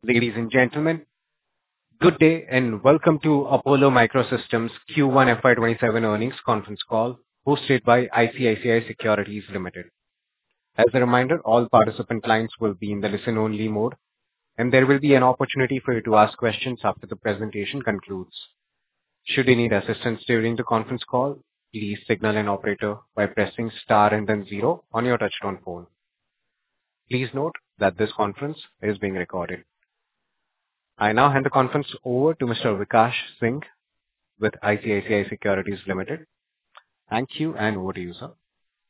Ladies and gentlemen, good day and welcome to Apollo Microsystems Q1 FY27 earnings conference call hosted by ICICI Securities Limited. As a reminder, all participant lines will be in the listen-only mode, and there will be an opportunity for you to ask questions after the presentation concludes. Should you need assistance during the conference call, please signal an operator by pressing star and then zero on your touchtone phone. Please note that this conference is being recorded. I now hand the conference over to Mr. Vikash Singh with ICICI Securities Limited. Thank you, and over to you, sir.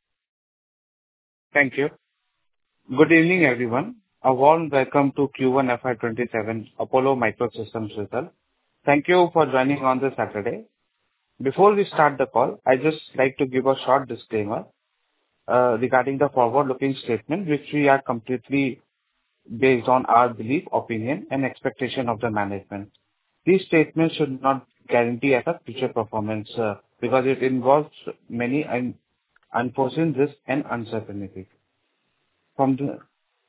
Thank you. Good evening, everyone. A warm welcome to Q1 FY27 Apollo Microsystems result. Thank you for joining on this Saturday. Before we start the call, I just like to give a short disclaimer regarding the forward-looking statement, which we are completely based on our belief, opinion, and expectation of the management. These statements should not guarantee a future performance because it involves many unforeseen risks and uncertainties. From the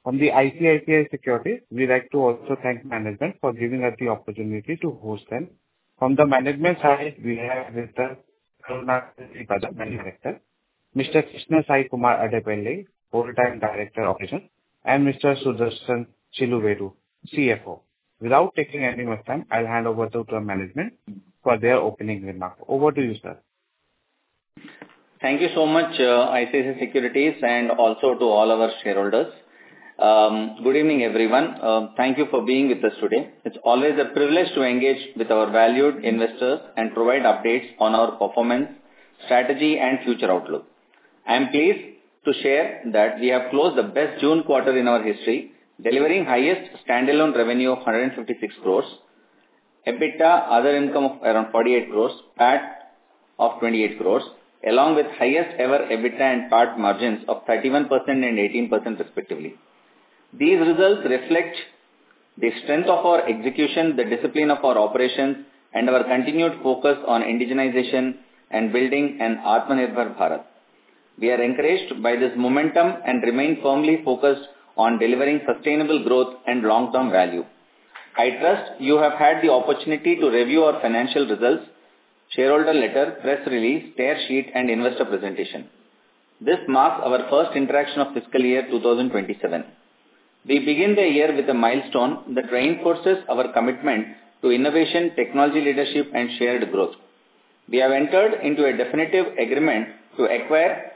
ICICI Securities, we like to also thank management for giving us the opportunity to host them. From the management side, we have Mr. Karunakaran Padap, Managing Director, Mr. Krishna Sai Kumar Adepelle, Full-Time Director Operations, and Mr. Sudarshan Chiluveru, CFO. Without taking any more time, I'll hand over to the management for their opening remarks. Over to you, sir. Thank you so much, ICICI Securities, and also to all our shareholders. Good evening, everyone. Thank you for being with us today. It's always a privilege to engage with our valued investors and provide updates on our performance, strategy, and future outlook. I am pleased to share that we have closed the best June quarter in our history, delivering highest standalone revenue of 156 crores, EBITDA, other income of around 48 crores, PAT of 28 crores, along with highest ever EBITDA and PAT margins of 31% and 18% respectively. These results reflect the strength of our execution, the discipline of our operations, and our continued focus on indigenization and building an Atmanirbhar Bharat. We are encouraged by this momentum and remain firmly focused on delivering sustainable growth and long-term value. I trust you have had the opportunity to review our financial results, shareholder letter, press release, tear sheet, and investor presentation. This marks our first interaction of fiscal year 2027. We begin the year with a milestone that reinforces our commitment to innovation, technology leadership, and shared growth. We have entered into a definitive agreement to acquire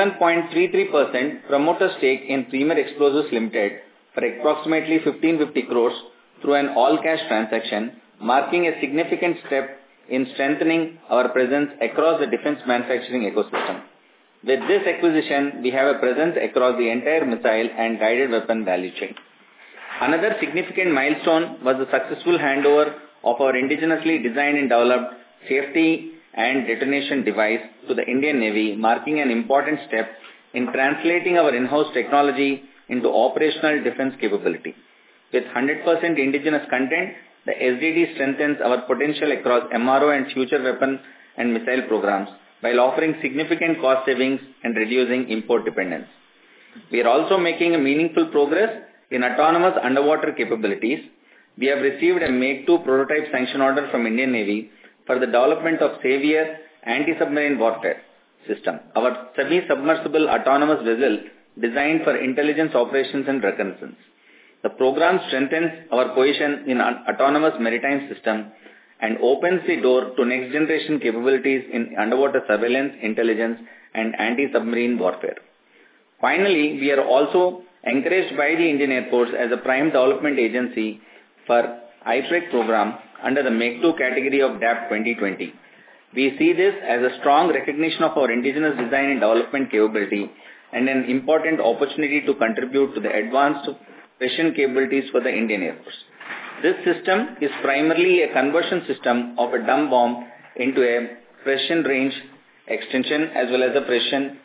41.33% promoter stake in Premier Explosives Limited for approximately 1550 crores through an all-cash transaction, marking a significant step in strengthening our presence across the defense manufacturing ecosystem. With this acquisition, we have a presence across the entire missile and guided weapon value chain. Another significant milestone was the successful handover of our indigenously designed and developed safety and detonation device to the Indian Navy, marking an important step in translating our in-house technology into operational defense capability. With 100% indigenous content, the SDD strengthens our potential across MRO and future weapon and missile programs while offering significant cost savings and reducing import dependence. We are also making a meaningful progress in autonomous underwater capabilities. We have received a Make-II prototype sanction order from Indian Navy for the development of Savior anti-submarine warfare system, our semi-submersible autonomous vessel designed for intelligence operations and reconnaissance. The program strengthens our position in an autonomous maritime system and opens the door to next-generation capabilities in underwater surveillance, intelligence, and anti-submarine warfare. Finally, we are also encouraged by the Indian Air Force as a prime development agency for IPREC program under the Make-II category of DAP 2020. We see this as a strong recognition of our indigenous design and development capability and an important opportunity to contribute to the advanced precision capabilities for the Indian Air Force. This system is primarily a conversion system of a dumb bomb into a precision range extension as well as a precision,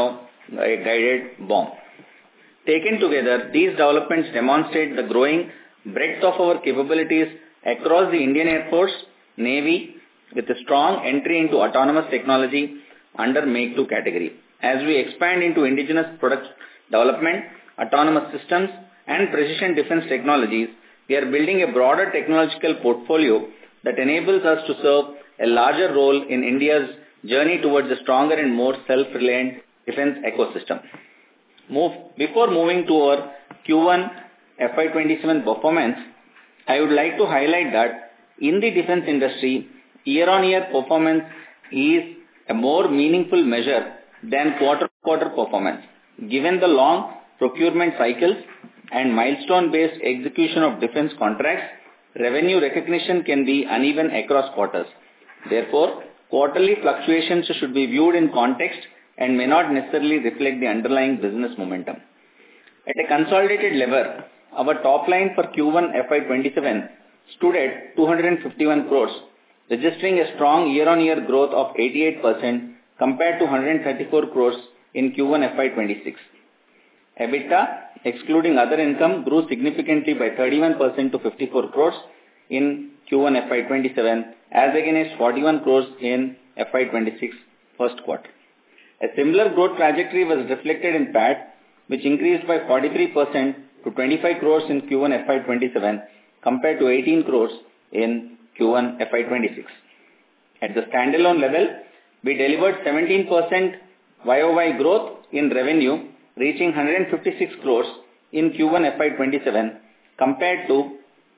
a guided bomb. Taken together, these developments demonstrate the growing breadth of our capabilities across the Indian Air Force, Navy, with a strong entry into autonomous technology under Make-II category. As we expand into indigenous product development, autonomous systems, and precision defense technologies, we are building a broader technological portfolio that enables us to serve a larger role in India's journey towards a stronger and more self-reliant defense ecosystem. Before moving to our Q1 FY27 performance, I would like to highlight that in the defense industry, year-on-year performance is a more meaningful measure than quarter-to-quarter performance. Given the long procurement cycles and milestone-based execution of defense contracts, revenue recognition can be uneven across quarters. Therefore, quarterly fluctuations should be viewed in context and may not necessarily reflect the underlying business momentum. At a consolidated level, our top line for Q1 FY27 stood at 251 crores, registering a strong year-on-year growth of 88% compared to 134 crores in Q1 FY26. EBITDA, excluding other income, grew significantly by 31% to 54 crores in Q1 FY27 as against 41 crores in FY26 first quarter. A similar growth trajectory was reflected in PAT, which increased by 43% to 25 crores in Q1 FY27 compared to 18 crores in Q1 FY26. At the standalone level, we delivered 17% YOY growth in revenue, reaching 156 crores in Q1 FY27 compared to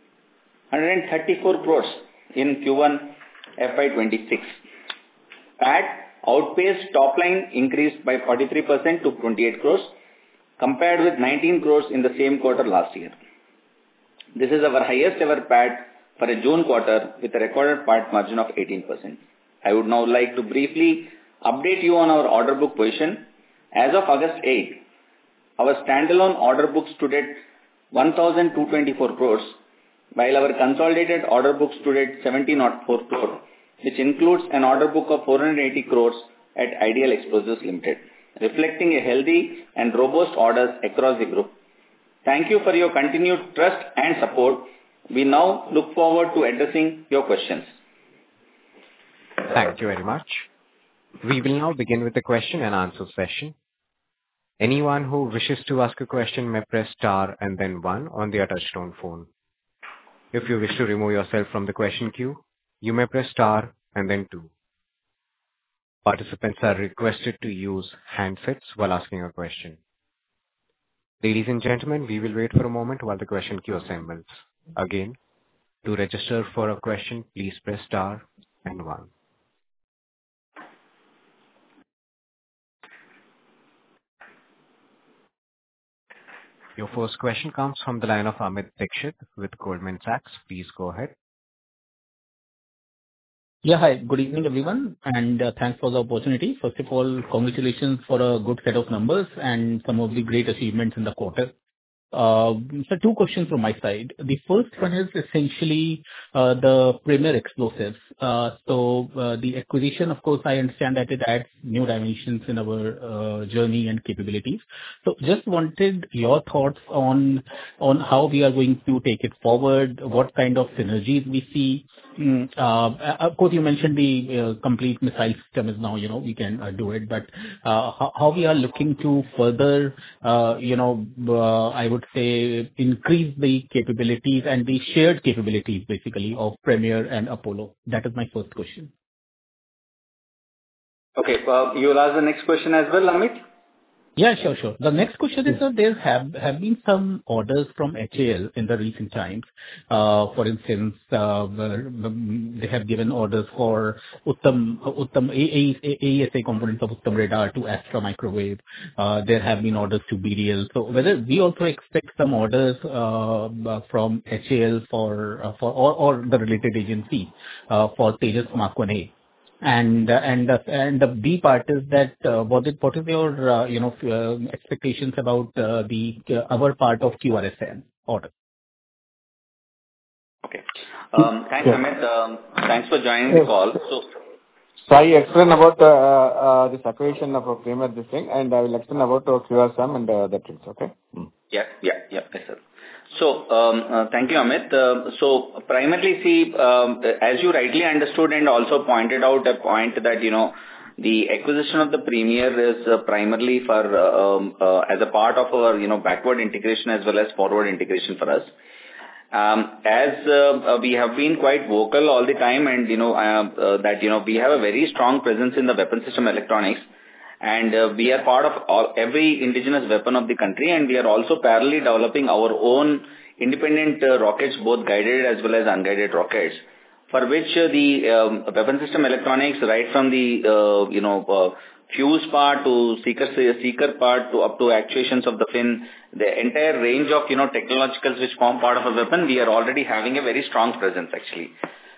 134 crores in Q1 FY26. PAT outpaced top line, increased by 43% to 28 crores compared with 19 crores in the same quarter last year. This is our highest ever PAT for a June quarter with a recorded PAT margin of 18%. I would now like to briefly update you on our order book position. As of August 8, our standalone order book stood at 1,224 crores, while our consolidated order book stood at 1,704 crores, which includes an order book of 480 crores at Ideal Explosives Limited, reflecting a healthy and robust orders across the group. Thank you for your continued trust and support. We now look forward to addressing your questions. Thank you very much. We will now begin with the question and answer session. Anyone who wishes to ask a question may press star and then one on their touchtone phone. If you wish to remove yourself from the question queue, you may press star and then two. Participants are requested to use handsets while asking a question. Ladies and gentlemen, we will wait for a moment while the question queue assembles. Again, to register for a question, please press star and one. Your first question comes from the line of Amit Dixit with Goldman Sachs. Please go ahead. Yeah, hi. Good evening, everyone, and thanks for the opportunity. First of all, congratulations for a good set of numbers and some of the great achievements in the quarter. So two questions from my side. The first one is essentially the Premier Explosives. The acquisition, of course, I understand that it adds new dimensions in our journey and capabilities. So just wanted your thoughts on how we are going to take it forward, what kind of synergies we see. Of course, you mentioned the complete missile system is now, we can do it, but how we are looking to further, I would say, increase the capabilities and the shared capabilities, basically, of Premier and Apollo. That is my first question. Okay, you will ask the next question as well, Amit? Yeah, sure. The next question is that there have been some orders from HAL in the recent times. For instance, they have given orders for Uttam AESA components of Uttam radar to Astra Microwave. There have been orders to BDL. So whether we also expect some orders from HAL or the related agency for Tejas Mark 1A. And the B part is that what is your expectations about our part of QRSAM order? Okay. Thanks, Amit. Thanks for joining the call. So I explain about this acquisition of a Premier this thing, and I will explain about QRSAM and the tricks. Okay. Yeah. Yes, sir. So, thank you, Amit. So, primarily, see, as you rightly understood and also pointed out a point that, the acquisition of the Premier is primarily for, as a part of our, backward integration as well as forward integration for us. As we have been quite vocal all the time, and that we have a very strong presence in the weapon system electronics, and we are part of every indigenous weapon of the country, and we are also parallelly developing our own independent rockets, both guided as well as unguided rockets, for which the weapon system electronics, right from the fuse part to seeker part to up to actuations of the fin, the entire range of technologicals which form part of a weapon, we are already having a very strong presence actually.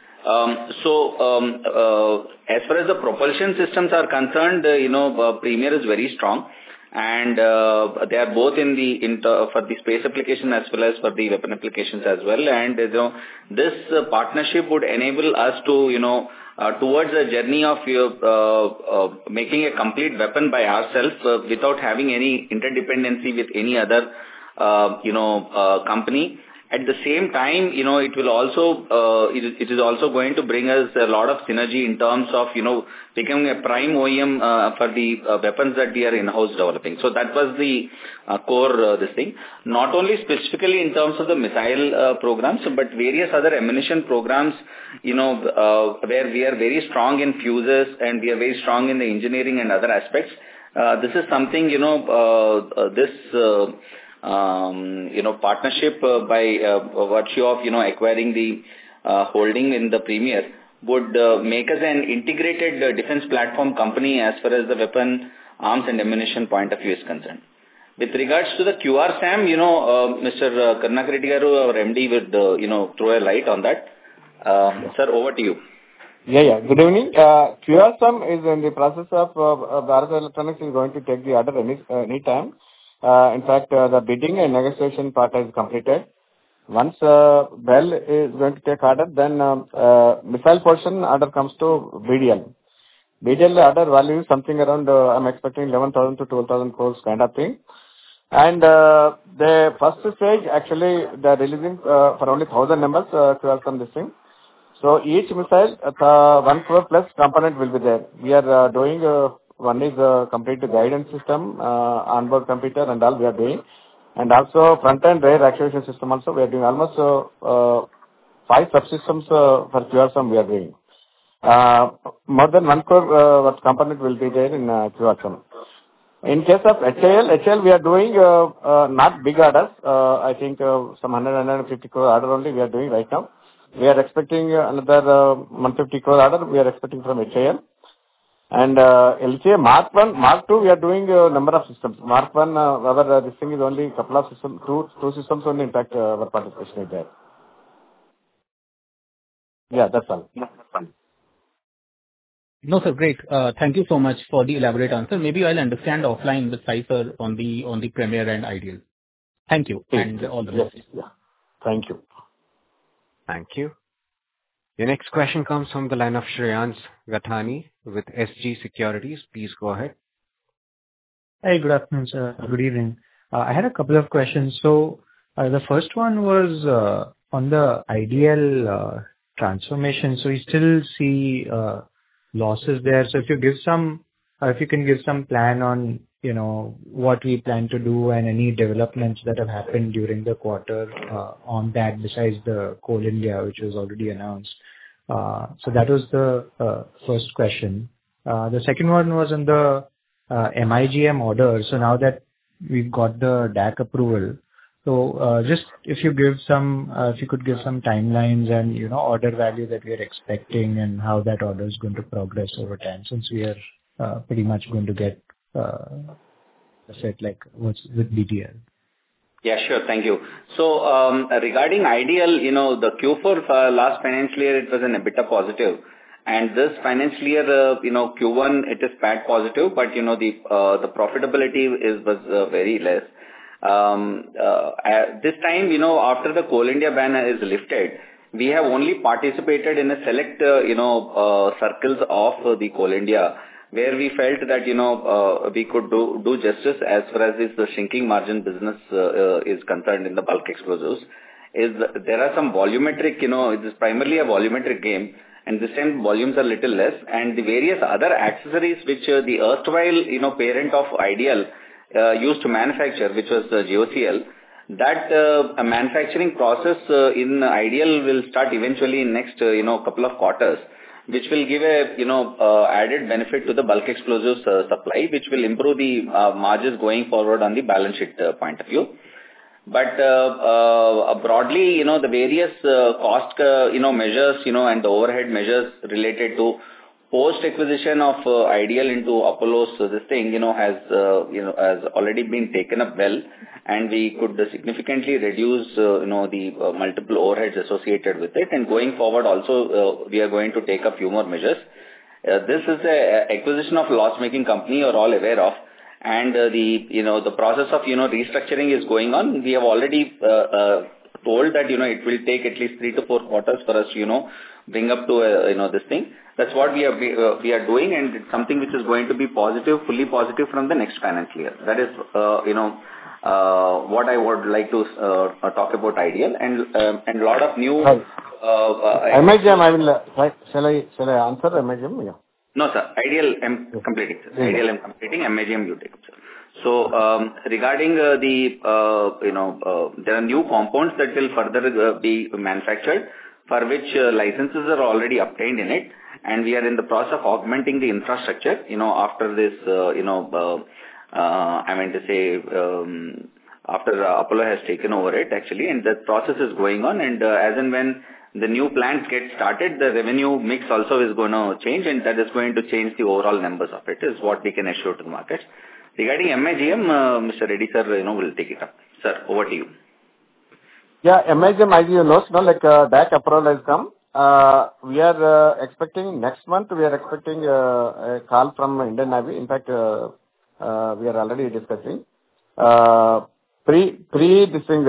As far as the propulsion systems are concerned, Premier is very strong, and they are both for the space application as well as for the weapon applications as well. And this partnership would enable us to towards a journey of making a complete weapon by ourselves without having any interdependency with any other company. At the same time, it will also it is also going to bring us a lot of synergy in terms of becoming a prime OEM for the weapons that we are in-house developing. So that was the core this thing. Not only specifically in terms of the missile programs, but various other ammunition programs, where we are very strong in fuses and we are very strong in the engineering and other aspects. This is something partnership by virtue of acquiring the holding in the Premier would make us an integrated defense platform company as far as the weapon, arms and ammunition point of view is concerned. With regards to the QRSAM, Mr. Karunakaran Reddy garu, our MD, would throw a light on that. Sir, over to you. Yeah. Good evening. QRSAM is in the process of Bharat Electronics is going to take the order any time. In fact, the bidding and negotiation part is completed. Once BEL is going to take order, then missile portion order comes to BDL. BDL order value is something around, I'm expecting 11,000 to 12,000 crores kind of thing. And the first stage, actually, they're releasing for only 1,000 numbers QRSAM this thing. So each missile, 1 crore plus component will be there. We are doing one is complete guidance system, onboard computer and all we are doing. And also front and rear actuation system also we are doing almost 5 subsystems for QRSAM we are doing. More than 1 crore what component will be there in QRSAM. In case of HAL we are doing not big orders. I think some 150 crore order only we are doing right now. We are expecting another 150 crore order we are expecting from HAL. And LCA Mark 1, Mark 2, we are doing a number of systems. Mark 1, this thing is only a couple of systems, two systems only, in fact, our participation is there. Yeah, that's all. No, sir, great. Thank you so much for the elaborate answer. Maybe I'll understand offline with Sai sir on the Premier and Ideal. Thank you, and all the best. Yes, yeah. Thank you. Thank you. Your next question comes from the line of Shreyans Gathani with SG Securities. Please go ahead. Hi, good afternoon, sir. Good evening. I had a couple of questions. So the first one was on the Ideal transformation. So we still see losses there. So if you can give some plan on what we plan to do and any developments that have happened during the quarter on that besides the Coal India, which was already announced. So that was the first question. The second one was on the MIGM order. So now that we've got the DAC approval, so just if you could give some timelines and order value that we are expecting and how that order is going to progress over time, since we are pretty much going to get set like what's with BTL. Yeah, sure. Thank you. So regarding Ideal, the Q4 last financial year, it was an EBITDA positive. And this financial year, Q1, it is PAT positive, but the profitability was very less. This time, after the Coal India ban is lifted, we have only participated in a select, circles of the Coal India, where we felt that, we could do justice as far as this the shrinking margin business is concerned in the bulk explosives. There are some volumetric, it is primarily a volumetric game, and this time volumes are little less, and the various other accessories which the erstwhile, parent of Ideal used to manufacture, which was GOCL. That manufacturing process in Ideal will start eventually in next couple of quarters, which will give a added benefit to the bulk explosives supply, which will improve the margins going forward on the balance sheet point of view. But broadly, the various cost measures and the overhead measures related to post acquisition of Ideal into Apollo's this thing has already been taken up well, and we could significantly reduce the multiple overheads associated with it. And going forward also we are going to take a few more measures. This is a acquisition of loss making company, you're all aware of, and the process of restructuring is going on. We have already told that it will take at least 3 to 4 quarters for us to bring up to this thing. That's what we are doing, and it's something which is going to be positive, fully positive from the next financial year. That is what I would like to talk about Ideal, and lot of new MIGM. I will shall I answer MIGM? Yeah. No, sir. Ideal I'm completing, sir. Ideal I'm completing. MIGM you take up, sir. So regarding there are new compounds that will further be manufactured, for which licenses are already obtained in it, and we are in the process of augmenting the infrastructure. After this, I mean to say, after Apollo has taken over it actually, and that process is going on. And as and when the new plants get started, the revenue mix also is going to change, and that is going to change the overall numbers of it, is what we can assure to the market. Regarding MIGM, Mr. Reddy sir, will take it up. Sir, over to you. Yeah, MIGM, as you know, that approval has come. We are expecting next month. We are expecting a call from Indian Navy. In fact, we are already discussing. This thing,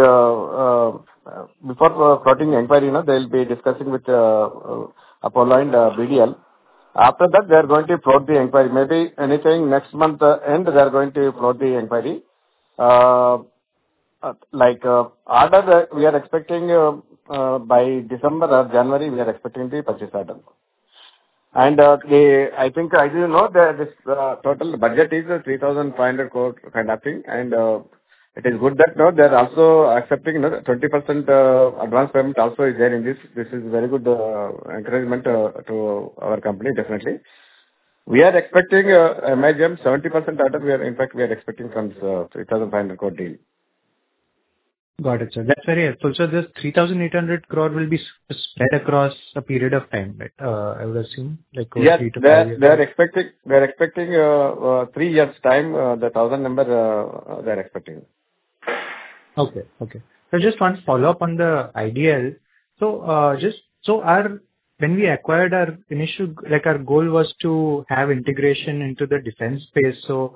before floating inquiry, they will be discussing with Apollo and BDL. After that, they are going to float the inquiry. Maybe anything next month end, they are going to float the inquiry. Order we are expecting by December or January, we are expecting the purchase order. And I think, as you know, this total budget is 3,500 crore kind of thing, and it is good that they are also accepting 20% advance payment also is there in this. This is very good encouragement to our company, definitely. We are expecting MIGM 70% order. In fact, we are expecting from 3,500 crore deal. Got it, sir. That's very helpful. So this 3,800 crore will be spread across a period of time, right? I would assume, like over 3 to 5 years. They are expecting 3 years time. The 1,000 number they are expecting. Okay. So just one follow up on the Ideal. So when we acquired our initial, our goal was to have integration into the defense space. So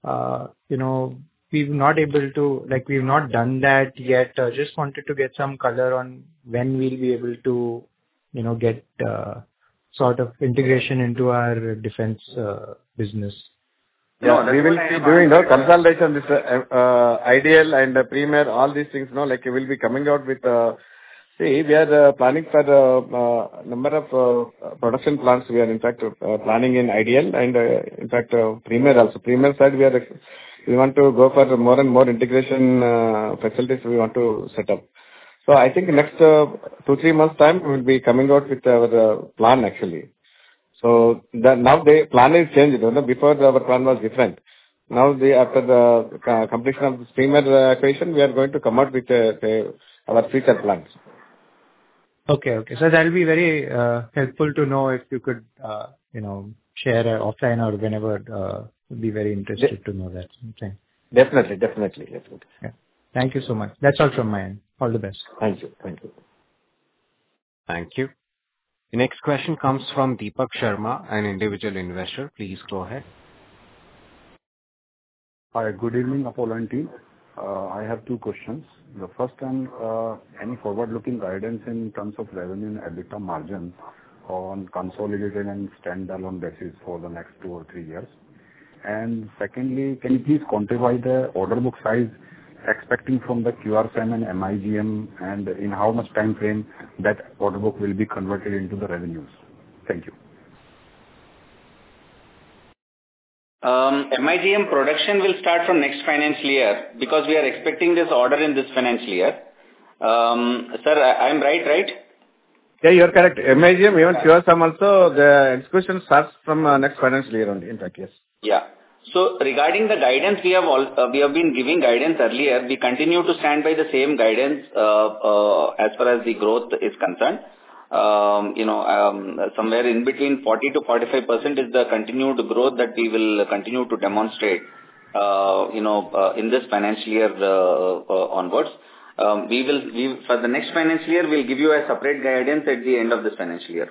we've not done that yet. Just wanted to get some color on when we'll be able to, get sort of integration into our defense business. Yeah, we will be doing consolidation. This Ideal and Premier, all these things. We will be coming out with. We are planning for number of production plants. We are in fact planning in Ideal and in fact Premier also. Premier side we want to go for more and more integration facilities we want to set up. So I think next 2-3 months time we will be coming out with our plan actually. So now the plan is changed. Before our plan was different. Now after the completion of the Premier acquisition, we are going to come out with our future plans. Okay. So that will be very helpful to know if you could share offline or whenever. Would be very interested to know that. Okay. Definitely. Yeah. Thank you so much. That's all from my end. All the best. Thank you. Thank you. The next question comes from Deepak Sharma, an individual investor. Please go ahead. Hi, good evening, Apollo and team. I have 2 questions. The first one, any forward-looking guidance in terms of revenue and EBITDA margin on consolidated and standalone basis for the next 2 or 3 years? And secondly, can you please quantify the order book size expecting from the QRSAM and MIGM, and in how much time frame that order book will be converted into the revenues? Thank you. MIGM production will start from next financial year because we are expecting this order in this financial year. Sir, I'm right? Yeah, you're correct. MIGM, even QSM also, the execution starts from next financial year only, in fact, yes. Yeah. So regarding the guidance, we have been giving guidance earlier. We continue to stand by the same guidance as far as the growth is concerned. Somewhere in between 40 to 45% is the continued growth that we will continue to demonstrate, in this financial year onwards. For the next financial year, we'll give you a separate guidance at the end of this financial year.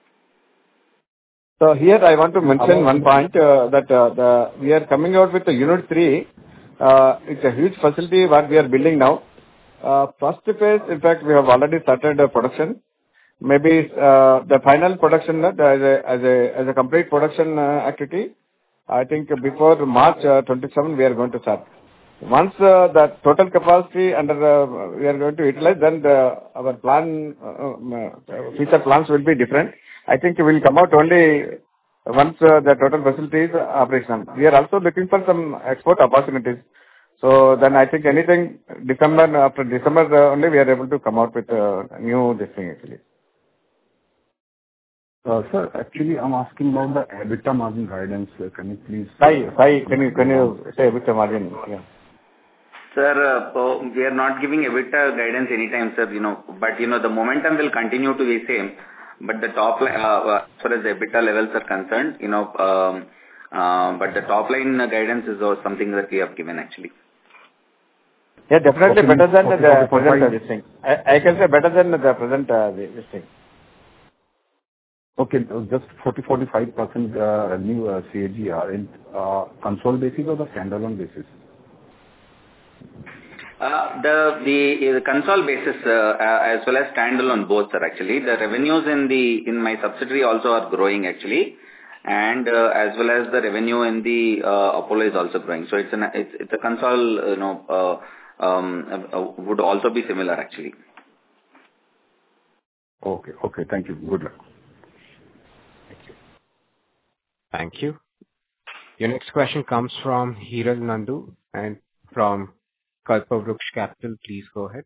So here I want to mention one point that we are coming out with the Unit 3. It's a huge facility what we are building now. First phase, in fact, we have already started production. Maybe the final production as a complete production activity, I think before March 27 we are going to start. Once the total capacity we are going to utilize, then our plan, future plans will be different. I think it will come out only once the total facility is operational. We are also looking for some export opportunities. So then I think after December only we are able to come out with a new this thing actually. Sir, actually, I'm asking about the EBITDA margin guidance. Can you please... Sai, can you say EBITDA margin? Yeah. Sir, we are not giving EBITDA guidance anytime, sir, but, the momentum will continue to be same. But the top line, as far as the EBITDA levels are concerned, but the top line guidance is something that we have given actually. Yeah, definitely better than the present this thing. I can say better than the present this thing. Okay, just 40-45% revenue CAGR in consolidated basis or the standalone basis? The consolidated basis as well as standalone both, sir, actually. The revenues in my subsidiary also are growing actually, and as well as the revenue in the Apollo is also growing. So it's a console, would also be similar actually. Okay, thank you. Good luck. Thank you. Your next question comes from Hiral Nandu and from Kalpavruksha Capital. Please go ahead.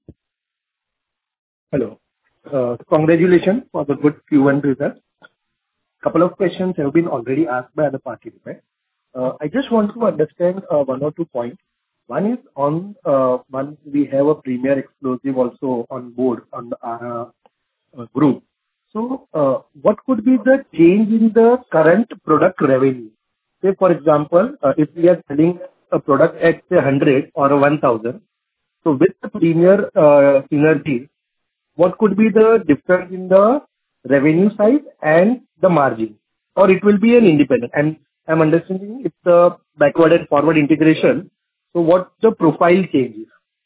Hello. Congratulations for the good Q1 results. Couple of questions have been already asked by other participants. I just want to understand one or two points. One is on one we have a Premier Explosive also on board on our group. So, what could be the change in the current product revenue? Say, for example, if we are selling a product at say 100 or 1000, so with the Premier synergy, what could be the difference in the revenue side and the margin? Or it will be an independent? And I'm understanding it's the backward and forward integration. So, what the profile changes?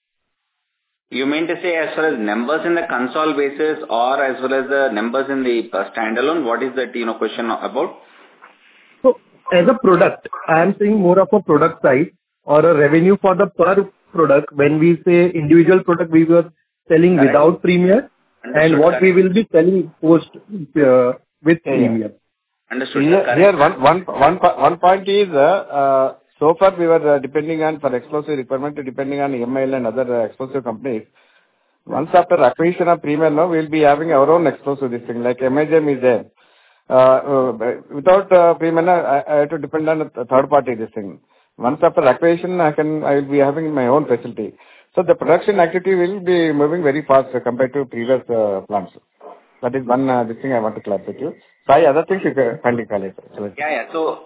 You mean to say as far as numbers in the console basis or as well as the numbers in the standalone? What is that question about? So, as a product, I am saying more of a product side or a revenue for the per product. When we say individual product, we were selling without Premier, and what we will be selling post with Premier. Understood. Here one point is so far we were depending on for explosive requirement, depending on MIL and other explosive companies. Once after acquisition of Premier, now we'll be having our own explosive this thing, like MIGM is there. Without Premier, I have to depend on a third party this thing. Once after acquisition, I will be having my own facility. So the production activity will be moving very fast compared to previous plants. That is one this thing I want to clarify with you. Sai, other things you can kindly call it. Yeah. So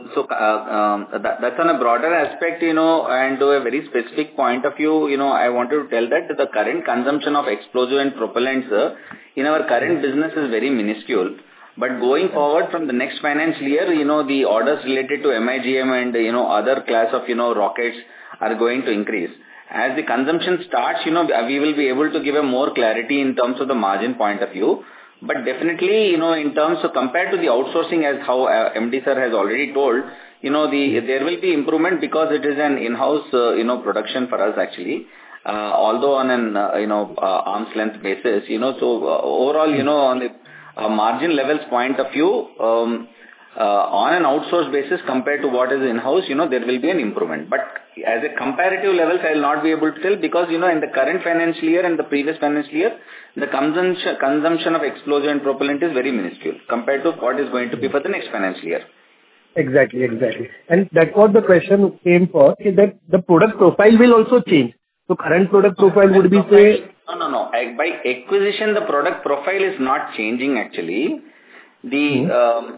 that's on a broader aspect, and to a very specific point of view, I wanted to tell that the current consumption of explosive and propellants in our current business is very minuscule. But going forward from the next financial year, the orders related to MIGM and, other class of, rockets are going to increase. As the consumption starts, we will be able to give a more clarity in terms of the margin point of view. But definitely, in terms of compared to the outsourcing as how MD sir has already told, there will be improvement because it is an in-house, production for us actually. Although on an, arm's length basis, so overall, on the margin levels point of view, on an outsourced basis compared to what is in-house, there will be an improvement. But as a comparative levels, I will not be able to tell because, in the current financial year and the previous financial year, the consumption of explosive and propellant is very minuscule compared to what is going to be for the next financial year. Exactly. And that was the question came for, is that the product profile will also change. So current product profile would be say... No. By acquisition, the product profile is not changing actually. The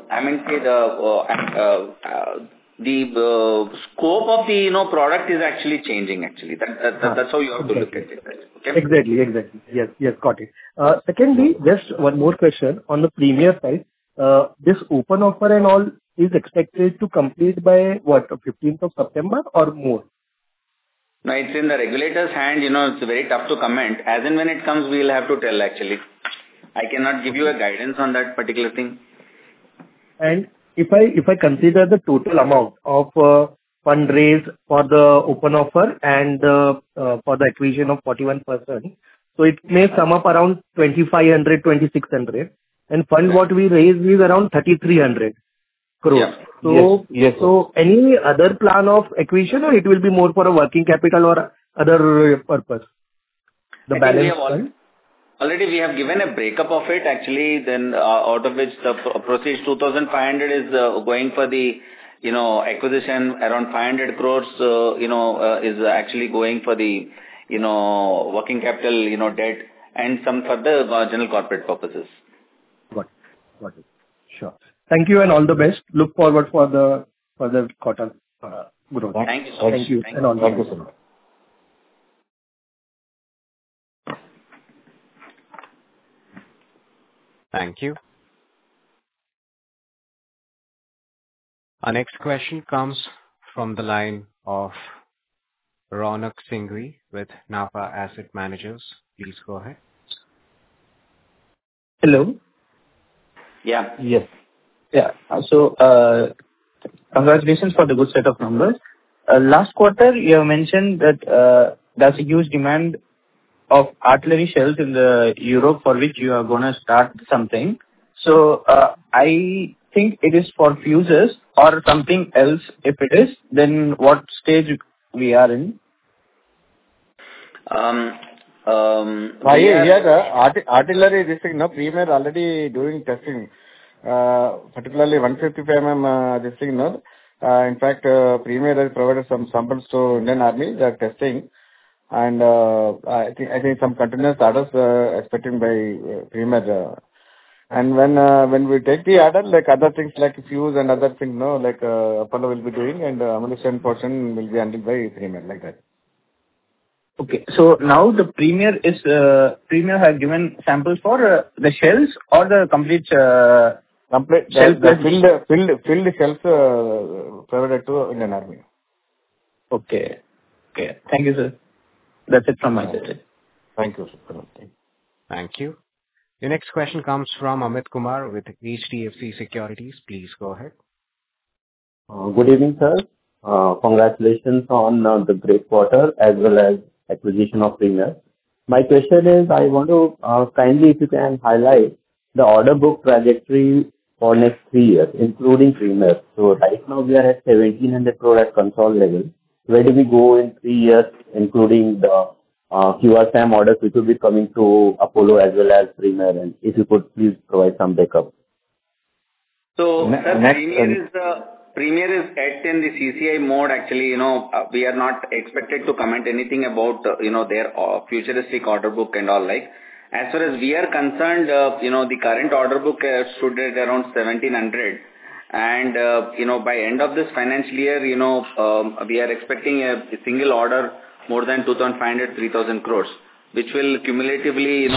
scope of the product is actually changing actually. That's how you have to look at it. Okay? Exactly. Yes, got it. Secondly, just one more question on the Premier side. This open offer and all is expected to complete by what, 15th of September or more? No, it's in the regulator's hand. It's very tough to comment. As and when it comes, we will have to tell actually. I cannot give you a guidance on that particular thing. And if I consider the total amount of fundraise for the open offer and for the acquisition of 41%, so it may sum up around 2,500, 2,600, and fund what we raised is around 3,300 crores. Yeah. So, Yes. So any other plan of acquisition, or it will be more for a working capital or other purpose? The balance fund? Already we have given a breakup of it actually, then out of which the proceeds 2,500 is going for the acquisition, around 500 crores is actually going for the working capital debt, and some for the general corporate purposes. Got it. Sure. Thank you and all the best. Look forward for the further quarter growth. Thank you so much. Thank you and all the best. Thank you. Our next question comes from the line of Ronak Singhvi with Napa Asset Managers. Please go ahead. Hello. Yeah. Yes. Yeah. So, congratulations for the good set of numbers. Last quarter, you have mentioned that there's a huge demand of artillery shells in the Europe for which you are going to start something. So, I think it is for fuses or something else. If it is, then what stage we are in? Artillery, this thing, Premier already doing testing, particularly 155 mm, this thing, in fact, Premier has provided some samples to Indian Army, they are testing, and I think some continuous orders expected by Premier. And when we take the order, like other things like fuse and other things, like Apollo will be doing, and ammunition portion will be handled by Premier, like that. Okay, so now the Premier has given samples for the shells or the complete shell filled shells provided to Indian Army. Okay. Thank you, sir. That's it from my side. Thank you, sir. Thank you. The next question comes from Amit Kumar with HDFC Securities. Please go ahead. Good evening, sir. Congratulations on the great quarter as well as acquisition of Premier. My question is, I want to kindly, if you can highlight the order book trajectory for next 3 years, including Premier. So right now we are at 1,700 crore at console level. Where do we go in 3 years, including the QRSAM orders which will be coming to Apollo as well as Premier? And if you could please provide some backup. So, Premier is at in the CCI mode. Actually, we are not expected to comment anything about, their futuristic order book and all like. As far as we are concerned, the current order book stood at around 1,700. And, by end of this financial year, we are expecting a single order more than 2,500, 3,000 crores, which will cumulatively,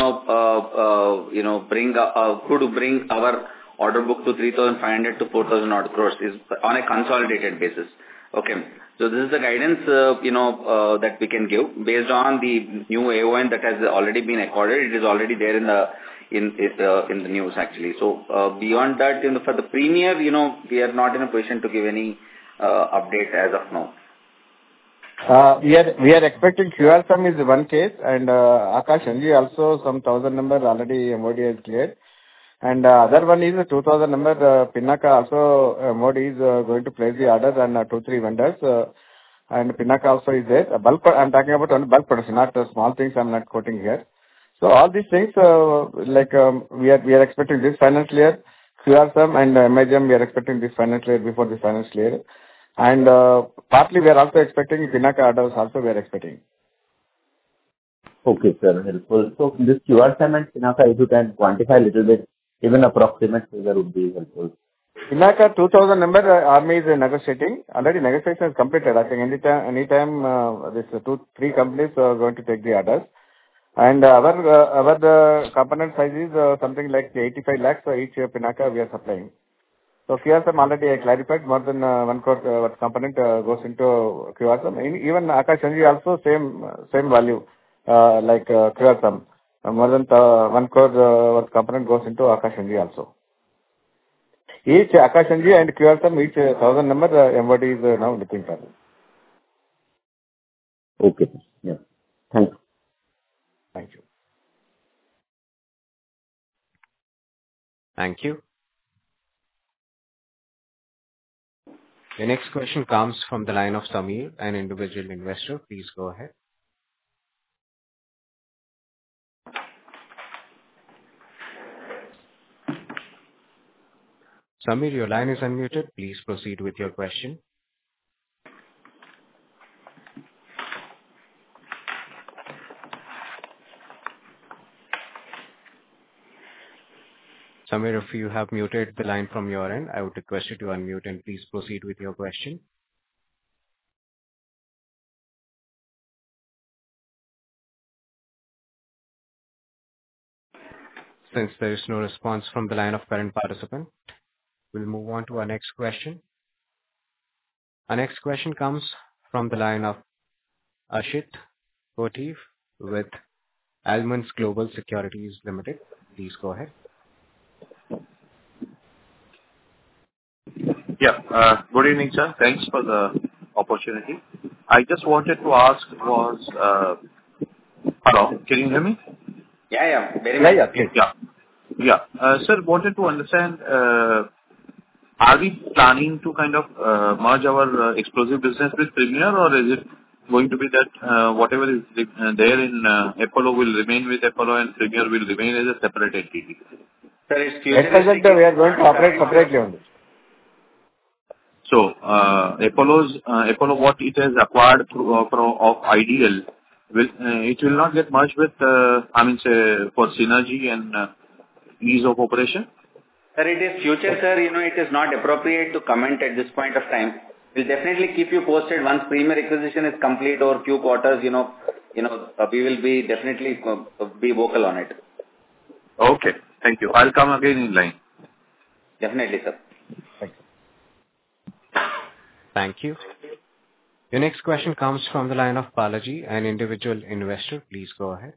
could bring our order book to 3,500 to 4,000 odd crores is on a consolidated basis. Okay. So this is the guidance, that we can give based on the new AON that has already been accorded. It is already there in the news actually. So beyond that, for the Premier, we are not in a position to give any update as of now. We are expecting QRSAM is one case, and Akash NG also some 1,000 number already MOD has cleared. And other one is 2,000 number, Pinaka also, Modi is going to place the order and 2-3 vendors. And Pinaka also is there. Bulk, I'm talking about only bulk production, not small things I'm not quoting here. So all these things, we are expecting this financial year. QRSAM and MIGM, we are expecting this financial year before this financial year. And partly we are also expecting Pinaka orders also we are expecting. Okay, sir. Helpful. So this QRSAM and Pinaka, if you can quantify a little bit, even approximate figure would be helpful. Pinaka 2,000 number, Army is negotiating. Already negotiation is completed. I think anytime this 2-3 companies are going to take the orders. And our component size is something like 85 lakhs for each Pinaka we are supplying. So QRSAM already I clarified more than 1 crore component goes into QRSAM. Even Akash NG also same value like QRSAM. More than 1 crore component goes into Akash NG also. Each Akash NG and QRSAM, each 1,000 number MOD is now looking for. Okay. Yeah. Thanks. Thank you. Thank you. The next question comes from the line of Samir, an individual investor. Please go ahead. Samir, your line is unmuted. Please proceed with your question. Samir, if you have muted the line from your end, I would request you to unmute and please proceed with your question. Since there is no response from the line of current participant, we'll move on to our next question. Our next question comes from the line of Ashit Kothif with Almondz Global Securities Limited. Please go ahead. Yeah. Good evening, sir. Thanks for the opportunity. I just wanted to ask was, hello, can you hear me? Yeah. Very well. Yeah. Sir, wanted to understand, are we planning to kind of merge our explosive business with Premier, or is it going to be that whatever is there in Apollo will remain with Apollo and Premier will remain as a separate entity? Sir, it's At present, we are going to operate separately only. So, Apollo, what it has acquired of IDL, it will not get merged with, say, for synergy and ease of operation? Sir, it is future, sir. It is not appropriate to comment at this point of time. We'll definitely keep you posted once Premier acquisition is complete over few quarters. We will be definitely be vocal on it. Okay. Thank you. I'll come again in line. Definitely, sir. Thank you. Thank you. Your next question comes from the line of Balaji, an individual investor. Please go ahead.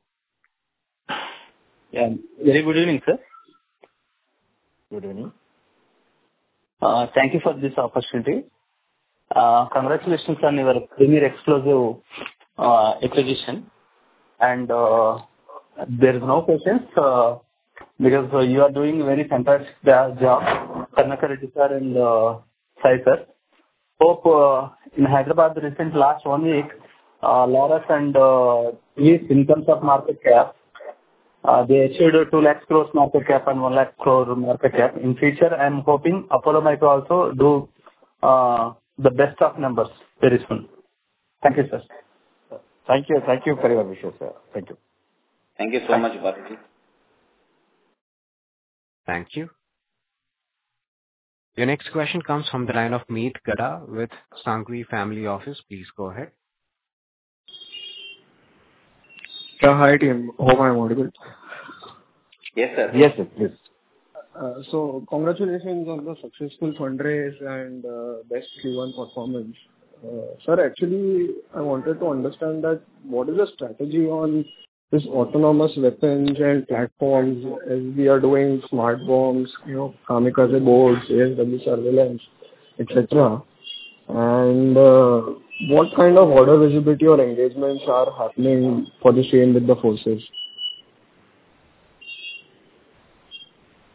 Yeah. Very good evening, sir. Good evening. Thank you for this opportunity. Congratulations on your Premier Explosive acquisition. And there is no questions because you are doing a very fantastic job, Karnaka Reddy sir and Sai sir. Hope in Hyderabad recent last 1 week, Laurus and East in terms of market cap, they achieved 2 lakh crores market cap and 1 lakh crore market cap. In future, I am hoping Apollo Micro also do the best of numbers very soon. Thank you, sir. Thank you. Thank you for your wishes, sir. Thank you. Thank you so much, Balaji. Thank you. Your next question comes from the line of Meet Gada with Sanghvi Family Office. Please go ahead. Hi team. Hope I am audible. Yes, sir. Yes, sir. Please. So congratulations on the successful fundraise and best Q1 performance. Sir, actually, I wanted to understand that what is the strategy on this autonomous weapons and platforms as we are doing smart bombs, kamikaze boards, ASW surveillance, etc. And what kind of order visibility or engagements are happening for the same with the forces?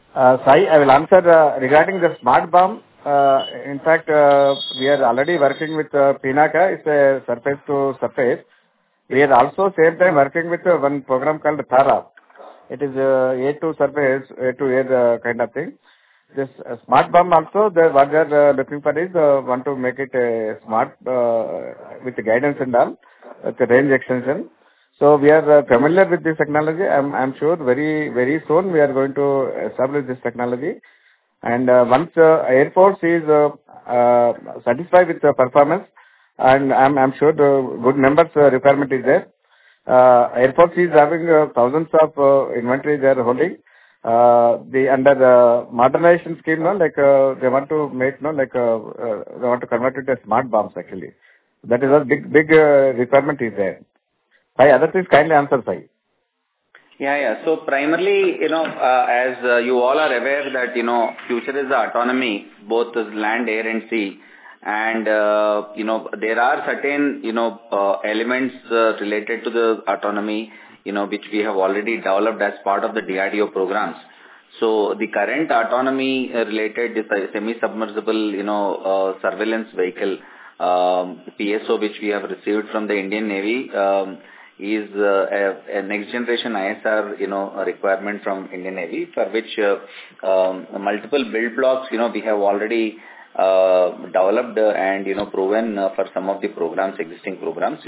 Sai, I will answer regarding the smart bomb. In fact, we are already working with Pinaka. It's a surface to surface. We are also same time working with one program called Thara. It is air to surface, air to air kind of thing. This smart bomb also, what they are looking for is want to make it smart with the guidance and all, with the range extension. So we are familiar with this technology. I'm sure very soon we are going to establish this technology. And once Air Force is satisfied with the performance, and I'm sure the good numbers requirement is there. Air Force is having thousands of inventory they are holding. Under the modernization scheme, no, like they want to make, no, like they want to convert it to smart bombs actually. That is a big requirement is there. Sai, other things kindly answer, Sai. Yeah. So primarily, as you all are aware that, future is the autonomy, both land, air and sea. And, there are certain, elements related to the autonomy, which we have already developed as part of the DRDO programs. So the current autonomy related semi-submersible, surveillance vehicle, PSO, which we have received from the Indian Navy, is a next generation ISR, a requirement from Indian Navy, for which multiple build blocks, we have already developed and, proven for some of the programs, existing programs,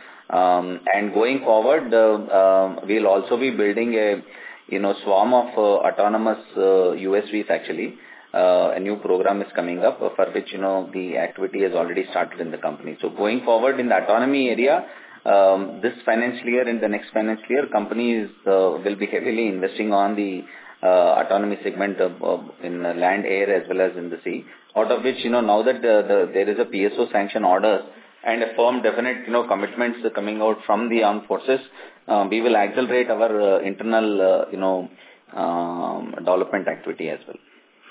and going forward, we'll also be building a, swarm of autonomous USVs actually. A new program is coming up for which, the activity has already started in the company. So going forward in the autonomy area, this financial year and the next financial year, companies will be heavily investing on the autonomy segment in land, air as well as in the sea. Out of which, now that there is a PSO sanction order and a firm definite, commitments coming out from the armed forces, we will accelerate our internal, development activity as well.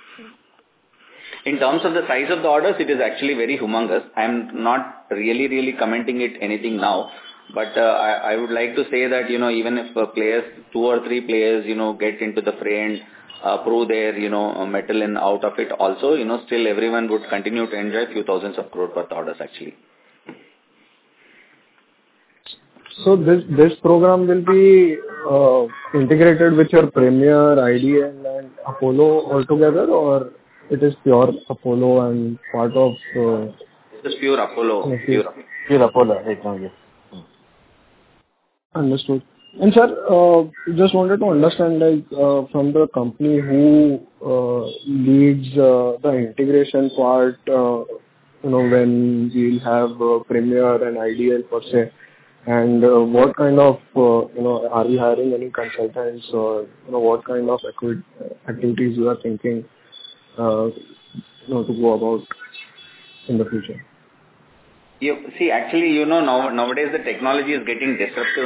In terms of the size of the orders, it is actually very humongous. I am not really commenting it anything now, but I would like to say that, even if players, 2 or 3 players, get into the fray and prove their, metal and out of it also, still everyone would continue to enjoy few thousands of crore worth orders actually. So this program will be integrated with your Premier, IDL and Apollo altogether, or it is pure Apollo and part of... It's pure Apollo. Pure Apollo right now, yes. Understood. And sir, just wanted to understand, like, from the company who leads the integration part, when we'll have Premier and IDL per se, and what kind of, are we hiring any consultants, or, what kind of activities you are thinking, to go about in the future? You see, actually, nowadays the technology is getting disruptive.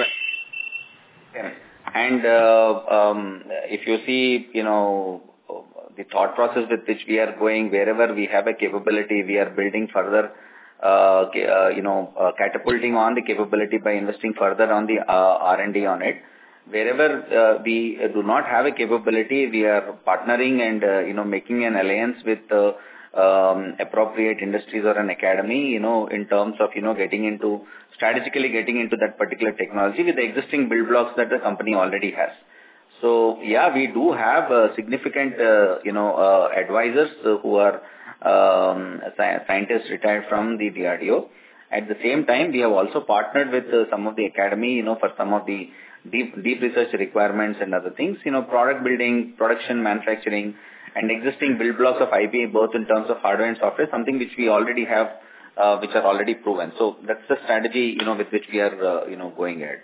And if you see, the thought process with which we are going, wherever we have a capability, we are building further, catapulting on the capability by investing further on the R&D on it. Wherever we do not have a capability, we are partnering and, making an alliance with appropriate industries or an academy, in terms of, strategically getting into that particular technology with the existing build blocks that the company already has. So, yeah, we do have significant, advisors who are scientists retired from the DRDO. At the same time, we have also partnered with some of the academy, for some of the deep research requirements and other things, product building, production, manufacturing, and existing build blocks of IP, both in terms of hardware and software, something which we already have, which are already proven. So that's the strategy, with which we are, going ahead.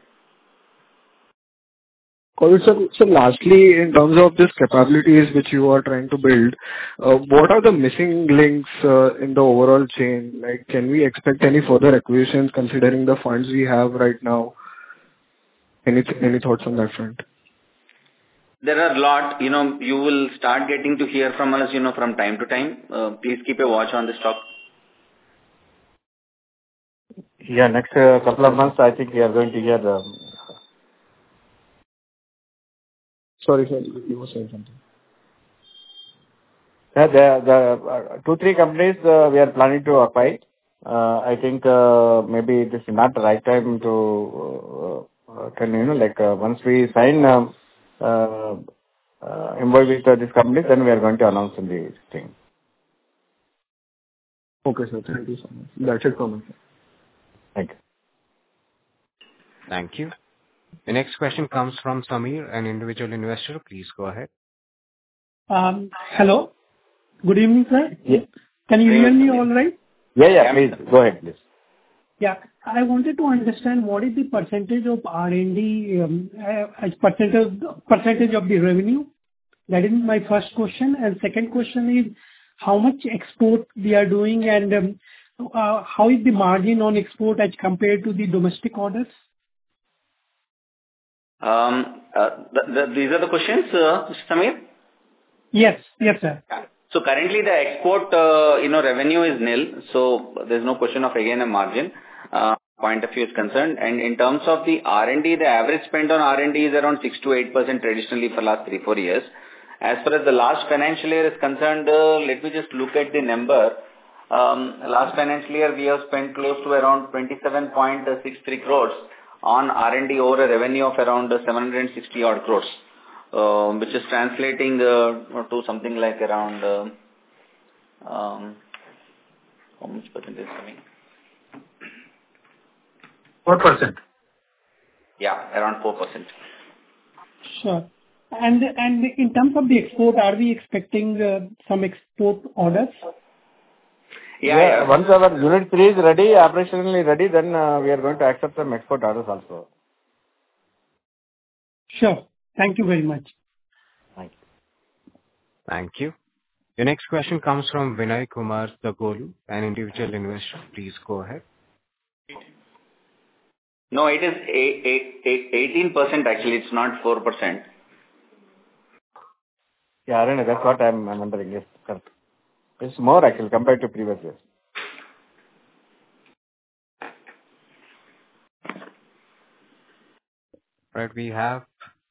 So lastly, in terms of these capabilities which you are trying to build, what are the missing links in the overall chain? Like, can we expect any further acquisitions considering the funds we have right now? Any thoughts on that front? There are a lot, you will start getting to hear from us, from time to time. Please keep a watch on the stock. Yeah, next couple of months, I think we are going to hear Sorry, sir, you were saying something. The 2-3 companies we are planning to acquire. I think maybe this is not the right time to tell once we sign involved with this company, then we are going to announce in the thing. Okay, sir. Thank you so much. That's it from me. Thank you. Thank you. The next question comes from Samir, an individual investor. Please go ahead. Hello. Good evening, sir. Yeah. Can you hear me all right? Yeah. Please go ahead, please. Yeah. I wanted to understand what is the percentage of R&D as percentage of the revenue. That is my first question. And second question is how much export we are doing and how is the margin on export as compared to the domestic orders? These are the questions, Mr. Samir? Yes, sir. So currently the export, revenue is nil. So there's no question of again a margin point of view is concerned. And in terms of the R&D, the average spend on R&D is around 6 to 8% traditionally for last 3-4 years. As far as the last financial year is concerned, let me just look at the number. Last financial year we have spent close to around 27.63 crores on R&D over a revenue of around 760 odd crores. Which is translating to something like around how much percentage coming? 4%. Yeah, around 4%. Sure. And in terms of the export, are we expecting some export orders? Yeah. Once our unit 3 is ready, operationally ready, then we are going to accept some export orders also. Sure. Thank you very much. Thank you. Thank you. The next question comes from Vinay Kumar Dagolu, an individual investor. Please go ahead. No, it is 18% actually. It's not 4%. Yeah, I don't know. That's what I'm wondering. Yes, correct. It's more actually compared to previous years. Right, we have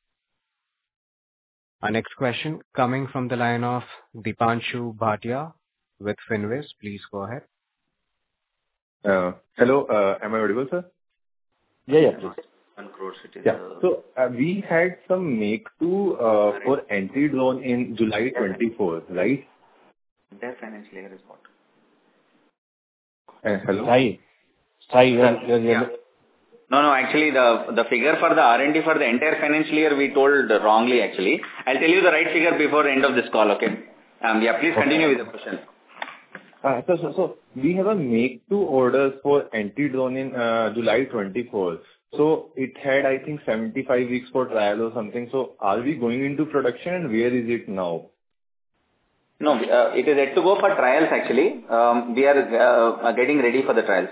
our next question coming from the line of Dipanshu Bhatia with Finviz. Please go ahead. Hello, am I audible, sir? Yeah, please. Yeah. So we had some make to for anti-drone in July 24, right? Their financial year is what? Hello? Yeah. No, actually the figure for the R&D for the entire financial year we told wrongly actually. I'll tell you the right figure before the end of this call, okay? Please continue with the question. So we have a make to orders for anti-drone in July 24. So it had, I think, 75 weeks for trial or something. So are we going into production and where is it now? No, it is yet to go for trials actually. We are getting ready for the trials.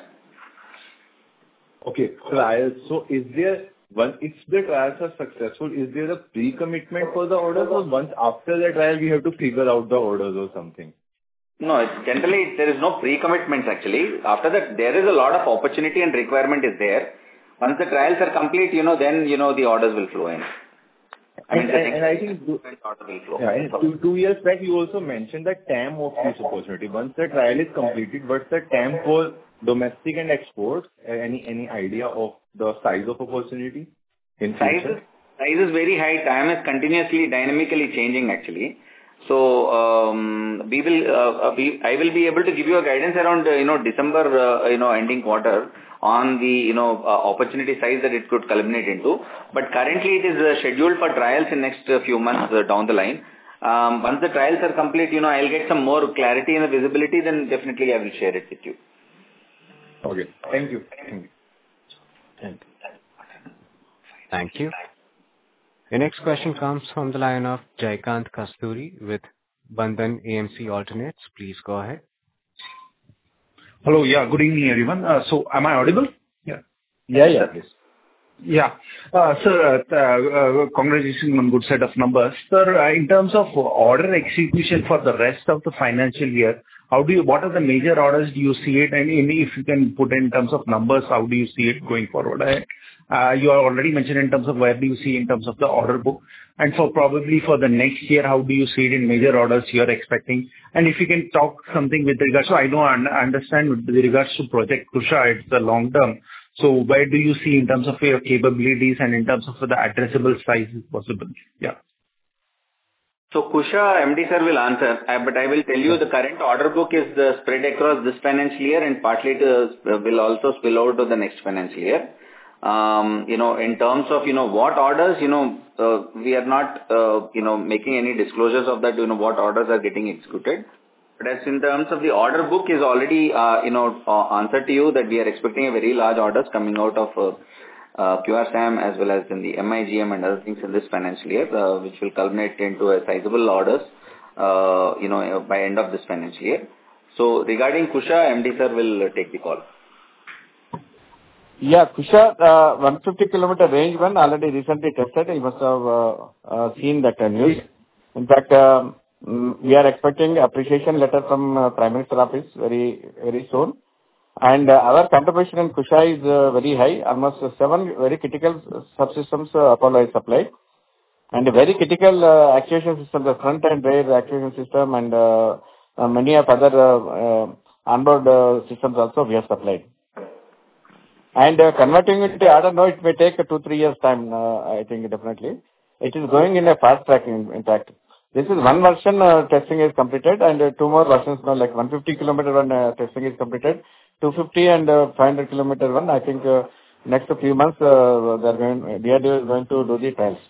Okay, trials. So is there, if the trials are successful, is there a pre-commitment for the orders or once after the trial we have to figure out the orders or something? No, generally there is no pre-commitments actually. After that, there is a lot of opportunity and requirement is there. Once the trials are complete, then the orders will flow in. I think 2 years back you also mentioned the TAM of this opportunity. Once the trial is completed, what's the TAM for domestic and export? Any idea of the size of opportunity in future? Size is very high. TAM is continuously dynamically changing actually. So I will be able to give you a guidance around December ending quarter on the opportunity size that it could culminate into. But currently it is scheduled for trials in next few months down the line. Once the trials are complete, I'll get some more clarity and visibility. Then definitely I will share it with you. Okay. Thank you. Thank you. The next question comes from the line of Jaikant Kasturi with Bandhan AMC Alternates. Please go ahead. Hello. Yeah. Good evening, everyone. So am I audible? Yeah, please. Yeah. Sir, congratulations on good set of numbers. Sir, in terms of order execution for the rest of the financial year, what are the major orders do you see it? And if you can put in terms of numbers, how do you see it going forward? You are already mentioned in terms of where do you see in terms of the order book, and probably for the next year, how do you see it in major orders you are expecting? And if you can talk something with regards, so I know I understand with regards to Project Kusha, it's the long term. So where do you see in terms of your capabilities and in terms of the addressable size is possible? Yeah. So Kusha, MD sir will answer, but I will tell you the current order book is spread across this financial year and partly will also spill over to the next financial year. In terms of, what orders, we are not, making any disclosures of that, what orders are getting executed. But as in terms of the order book is already, answered to you that we are expecting a very large orders coming out of QRSAM as well as in the MIGM and other things in this financial year, which will culminate into a sizable orders, by end of this financial year. So regarding Kusha, MD sir will take the call. Yeah, Kusha, 150 kilometer range one already recently tested. You must have seen that news. In fact, we are expecting appreciation letter from Prime Minister office very, very soon. And our contribution in Kusha is very high. Almost 7 very critical subsystems Apollo is supplied. And a very critical actuation system, the front and rear actuation system and many of other onboard systems also we have supplied. And converting it to order, no, it may take 2-3 years time, I think definitely. It is going in a fast track, in fact. This is one version testing is completed and 2 more versions now, like 150 kilometer one testing is completed, 250 and 500 kilometer one. I think next few months DRDO is going to do the trials.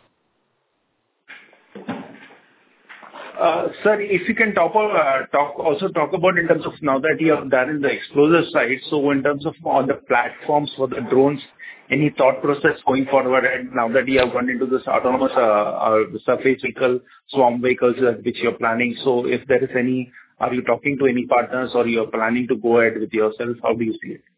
Sir, if you can talk about in terms of now that you have done in the explosive side, so in terms of all the platforms for the drones, any thought process going forward, and now that you have gone into this autonomous surface vehicle, swarm vehicles which you're planning, so if there is any, are you talking to any partners or you're planning to go ahead with yourself? How do you see it?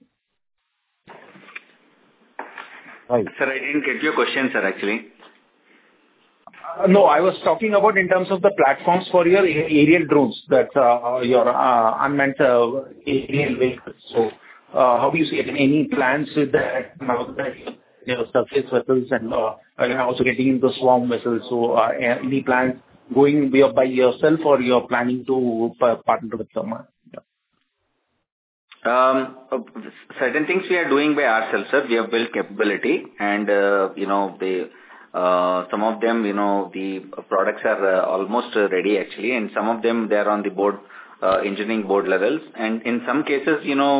Right. Sir, I didn't get your question, sir, actually. No, I was talking about in terms of the platforms for your aerial drones, that your unmanned aerial vehicles. So, how do you see it? Any plans with that now that surface vessels and also getting into swarm vessels? So, any plans going by yourself or you're planning to partner with someone? Certain things we are doing by ourselves, sir. We have built capability and, some of them, the products are almost ready actually, and some of them they are on the board, engineering board levels. And in some cases,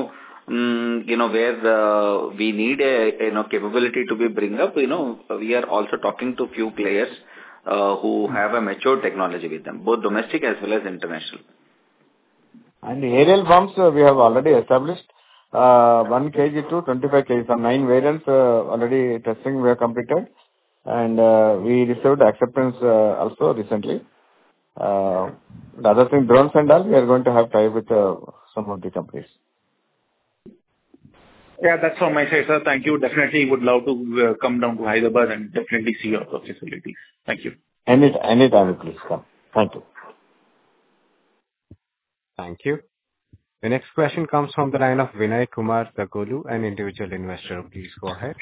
where we need a capability to be bring up, we are also talking to few players who have a mature technology with them, both domestic as well as international. And the aerial bombs we have already established 1 kg to 25 kg. Some 9 variants already testing we have completed. And we received acceptance also recently. The other thing, drones and all, we are going to have tie with some of the companies. Yeah, that's from my side, sir. Thank you. Definitely would love to come down to Hyderabad and definitely see your facilities. Thank you. Anytime, please come. Thank you. Thank you. The next question comes from the line of Vinay Kumar Dagolu, an individual investor. Please go ahead.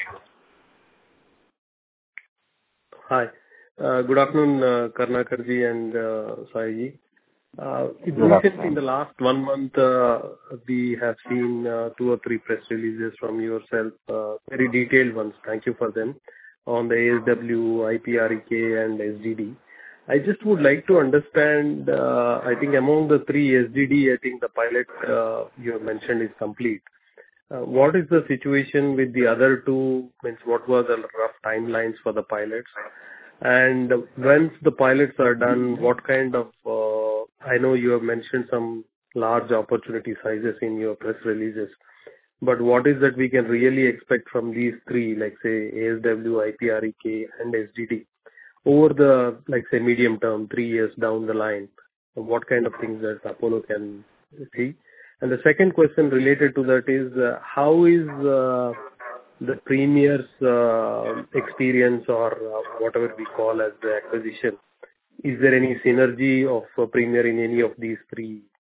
Hi. Good afternoon, Karnakarji and Saiji. Recently, in the last 1 month, we have seen 2 or 3 press releases from yourself, very detailed ones. Thank you for them, on the ASW, IPREK and SDD. I just would like to understand, I think among the 3 SDD, I think the pilot you have mentioned is complete. What is the situation with the other 2? Means what were the rough timelines for the pilots? And once the pilots are done, what kind of, I know you have mentioned some large opportunity sizes in your press releases, but what is that we can really expect from these 3, like say ASW, IPREK and SDD, over the, like say, medium term, 3 years down the line? What kind of things that Apollo can see? And the second question related to that is, how is the Premier's experience or whatever we call as the acquisition? Is there any synergy of Premier in any of these 3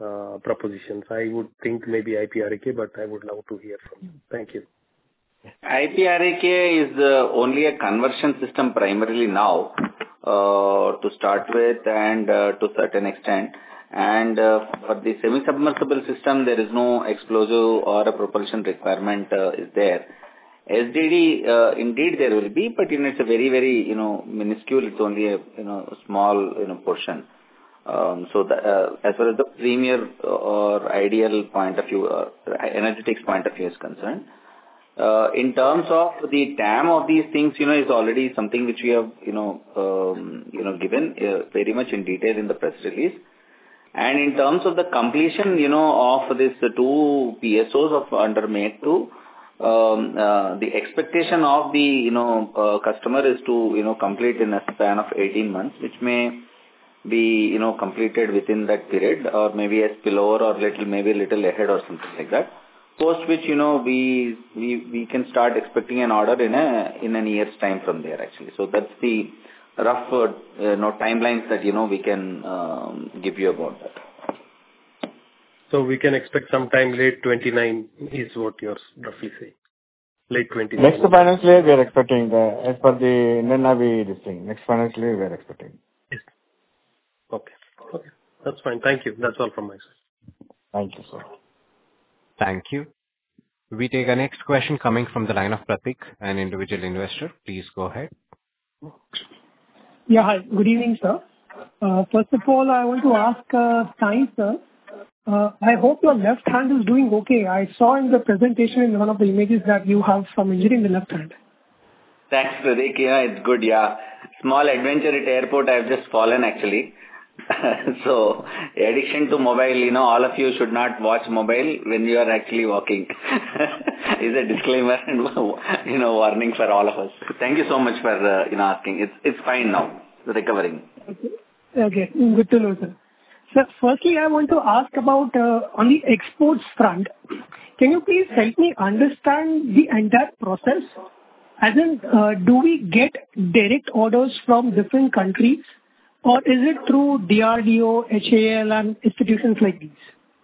propositions? I would think maybe IPRK, but I would love to hear from you. Thank you. IPRK is only a conversion system primarily now to start with and to a certain extent. And for the semi-submersible system, there is no explosive or a propulsion requirement is there. SDD, indeed there will be, but it's a very, very, minuscule. It's only a, small, portion. So as far as the premier or ideal point of view, energetics point of view is concerned, in terms of the TAM of these things, is already something which we have, given very much in detail in the press release. And in terms of the completion, of this 2 PSOs of under Make 2, the expectation of the, customer is to, complete in a span of 18 months, which may be, completed within that period, or maybe a spillover or maybe a little ahead or something like that. Post which, we can start expecting an order in a year's time from there actually. So that's the rough, timelines that, we can give you about that. So we can expect sometime late 29 is what you're roughly saying. Late 29. Next financial year we are expecting, as per the Indian Navy this thing. Next financial year we are expecting. Yes. Okay. That's fine. Thank you. That's all from my side. Thank you, sir. Thank you. We take our next question coming from the line of Pratik, an individual investor. Please go ahead. Yeah, hi. Good evening, sir. First of all, I want to ask Sai, sir. I hope your left hand is doing okay. I saw in the presentation in one of the images that you have some injury in the left hand. Thanks, Pratik. Yeah, it's good. Yeah. Small adventure at airport. I've just fallen actually. So, addiction to mobile, all of you should not watch mobile when you are actually walking. Is a disclaimer and, warning for all of us. Thank you so much for, asking. It's fine now. Recovering. Okay. Good to know, sir. Sir, firstly, I want to ask about on the exports front. Can you please help me understand the entire process? As in, do we get direct orders from different countries? Or is it through DRDO, HAL and institutions like these?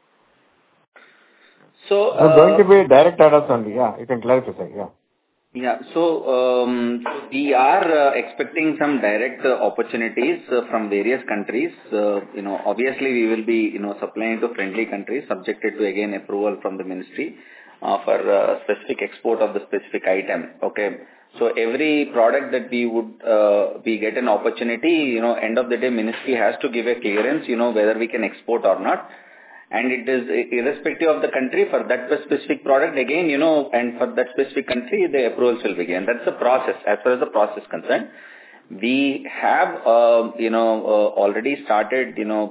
So, going to be direct orders only, yeah. You can clarify, yeah. Yeah, so we are expecting some direct opportunities from various countries. Obviously we will be, supplying to friendly countries subjected to again approval from the ministry for specific export of the specific item. Okay. So every product that we get an opportunity, end of the day, ministry has to give a clearance, whether we can export or not. And it is irrespective of the country for that specific product again, and for that specific country, the approvals will begin. That's the process. As far as the process is concerned, we have, already started,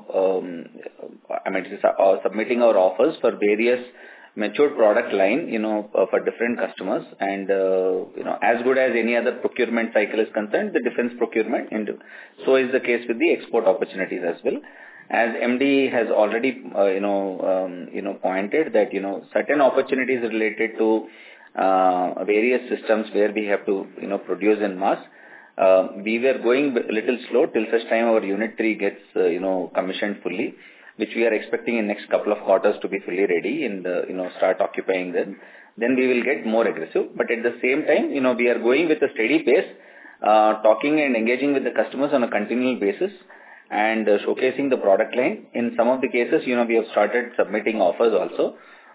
submitting our offers for various mature product line, for different customers, and as good as any other procurement cycle is concerned, the defense procurement, and so is the case with the export opportunities as well. As MD has already, pointed that, certain opportunities related to various systems where we have to, produce in mass. We were going a little slow till such time our Unit 3 gets, commissioned fully, which we are expecting in next couple of quarters to be fully ready and, start occupying them. Then we will get more aggressive. But at the same time, we are going with a steady pace, talking and engaging with the customers on a continual basis and showcasing the product line. In some of the cases, we have started submitting offers also.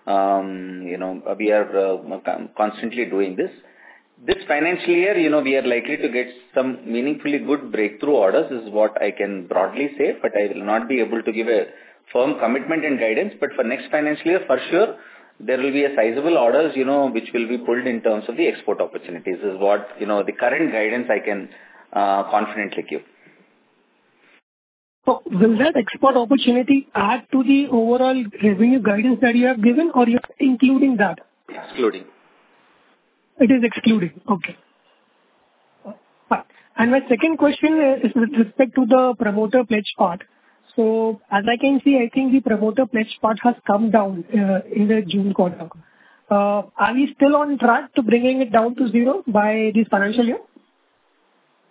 We are constantly doing this. This financial year, we are likely to get some meaningfully good breakthrough orders is what I can broadly say, but I will not be able to give a firm commitment and guidance. But for next financial year, for sure, there will be a sizable orders, which will be pulled in terms of the export opportunities is what, the current guidance I can confidently give. So will that export opportunity add to the overall revenue guidance that you have given, or you are including that? Excluding. It is excluding. Okay. Fine. And my second question is with respect to the promoter pledge part. So as I can see, I think the promoter pledge part has come down in the June quarter. Are we still on track to bringing it down to zero by this financial year?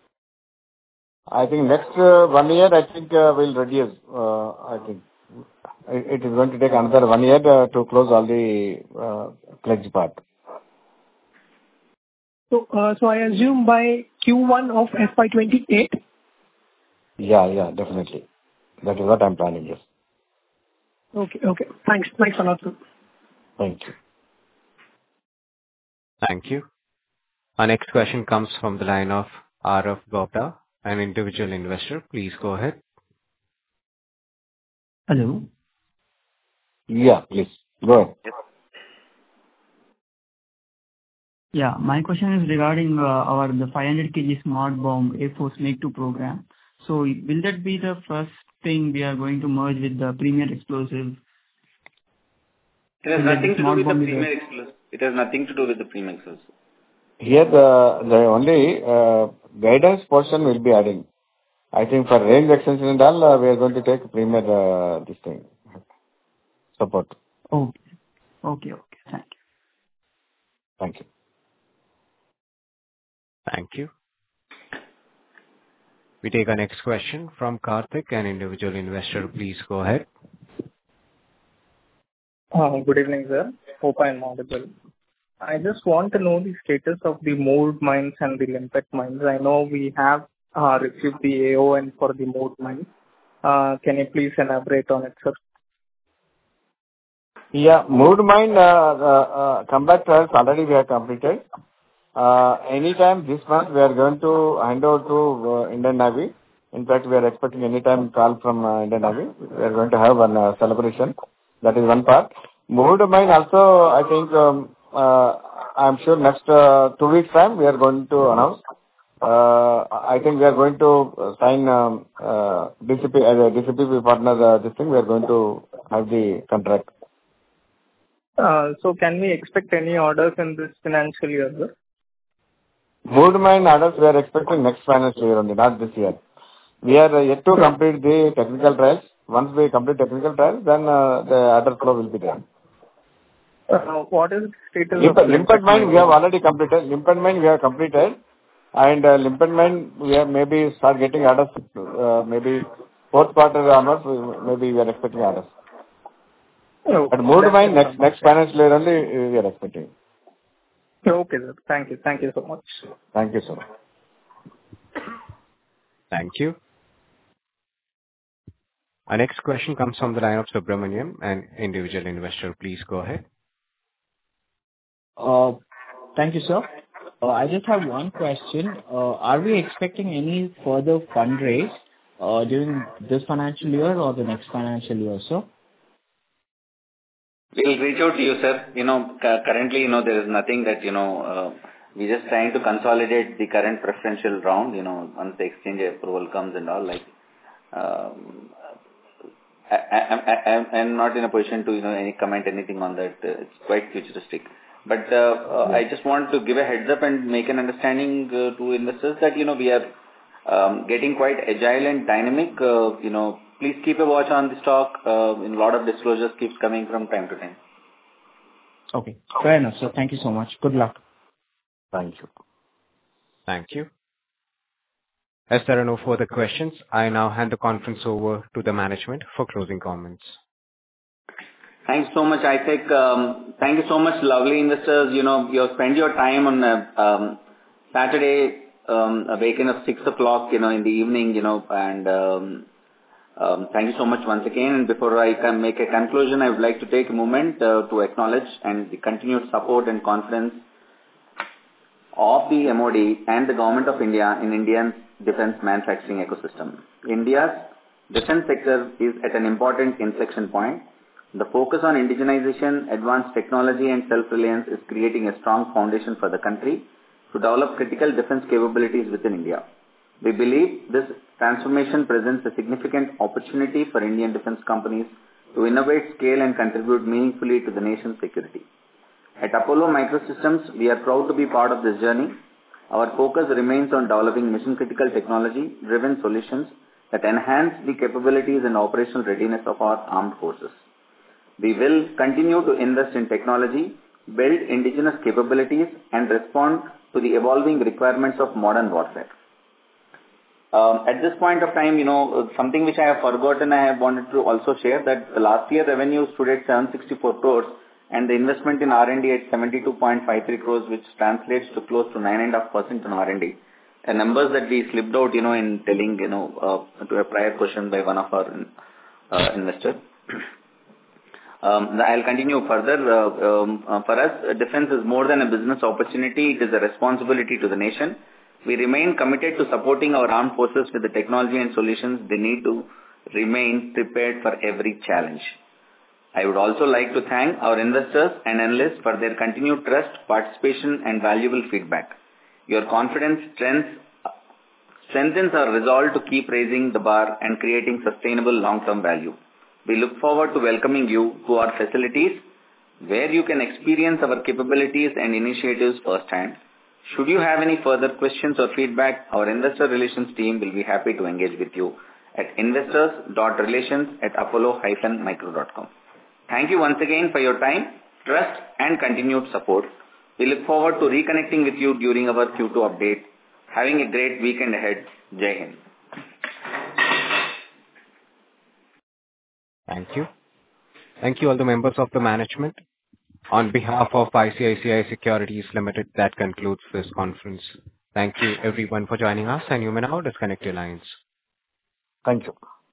I think next 1 year, I think we'll reduce. I think it is going to take another 1 year to close all the pledge part. So I assume by Q1 of FY28? Yeah, definitely. That is what I'm planning, yes. Okay. Thanks a lot, sir. Thank you. Thank you. Our next question comes from the line of Arav Gupta, an individual investor. Please go ahead. Hello. Yeah, please. Go ahead. Yeah, my question is regarding the 500 kg smart bomb Air Force Make-2 program. So will that be the first thing we are going to merge with the Premier Explosive? It has nothing to do with the Premier Explosive. It has nothing to do with the Premier Explosive. Here the only guidance portion will be adding. I think for range extension and all, we are going to take Premier this thing support. Okay. Thank you. Thank you. Thank you. We take our next question from Karthik, an individual investor. Please go ahead. Good evening, sir. Hope I am audible. I just want to know the status of the moved mines and the limpet mines. I know we have received the AON for the moved mines. Can you please elaborate on it, sir? Yeah, moved mine combat trials already we have completed. Anytime this month we are going to hand over to Indian Navy. In fact, we are expecting anytime call from Indian Navy. We are going to have one celebration. That is one part. Moved mine also, I think, I'm sure next 2 weeks time we are going to announce. I think we are going to sign DCP as a DCP partner. This thing we are going to have the contract. So can we expect any orders in this financial year, sir? Moved mine orders we are expecting next financial year only, not this year. We are yet to complete the technical trials. Once we complete technical trials, then the order flow will be there. What is the status of limpet mine? We have already completed. Limpet mine we have completed, and limpet mine we have maybe start getting orders. Maybe fourth quarter onwards, maybe we are expecting orders. But moved mine next financial year only we are expecting. Okay, sir. Thank you. Thank you so much. Thank you, sir. Thank you. Our next question comes from the line of Subramaniam, an individual investor. Please go ahead. Thank you, sir. I just have one question. Are we expecting any further fundraise during this financial year or the next financial year, sir? We'll reach out to you, sir. Currently, there is nothing that, we're just trying to consolidate the current preferential round, once the exchange approval comes and all, I'm not in a position to, comment anything on that. It's quite futuristic. But I just want to give a heads up and make an understanding to investors that, we are getting quite agile and dynamic. Please keep a watch on the stock. A lot of disclosures keeps coming from time to time. Okay. Fair enough, sir. Thank you so much. Good luck. Thank you. Thank you. As there are no further questions, I now hand the conference over to the management for closing comments. Thanks so much, Isaac. Thank you so much, lovely investors. You have spent your time on Saturday, waking up 6 o'clock, in the evening, and thank you so much once again. And before I can make a conclusion, I would like to take a moment to acknowledge and the continued support and confidence of the MOD and the Government of India in India's defense manufacturing ecosystem. India's defense sector is at an important inflection point. The focus on indigenization, advanced technology and self-reliance is creating a strong foundation for the country to develop critical defense capabilities within India. We believe this transformation presents a significant opportunity for Indian defense companies to innovate, scale and contribute meaningfully to the nation's security. At Apollo Microsystems, we are proud to be part of this journey. Our focus remains on developing mission-critical technology-driven solutions that enhance the capabilities and operational readiness of our armed forces. We will continue to invest in technology, build indigenous capabilities, and respond to the evolving requirements of modern warfare. At this point of time, something which I have forgotten, I have wanted to also share that the last year revenue stood at 764 crores and the investment in R&D at 72.53 crores, which translates to close to 9.5% in R&D. The numbers that we slipped out, in telling, to a prior question by one of our investors. I'll continue further. For us, defense is more than a business opportunity. It is a responsibility to the nation. We remain committed to supporting our armed forces with the technology and solutions they need to remain prepared for every challenge. I would also like to thank our investors and analysts for their continued trust, participation, and valuable feedback. Your confidence strengthens our resolve to keep raising the bar and creating sustainable long-term value. We look forward to welcoming you to our facilities, where you can experience our capabilities and initiatives firsthand. Should you have any further questions or feedback, our investor relations team will be happy to engage with you at investors.relations@apollo-micro.com. Thank you once again for your time, trust, and continued support. We look forward to reconnecting with you during our Q2 update. Having a great weekend ahead. Jai Hind. Thank you. Thank you all the members of the management. On behalf of ICICI Securities Limited, that concludes this conference. Thank you everyone for joining us, and you may now disconnect your lines. Thank you.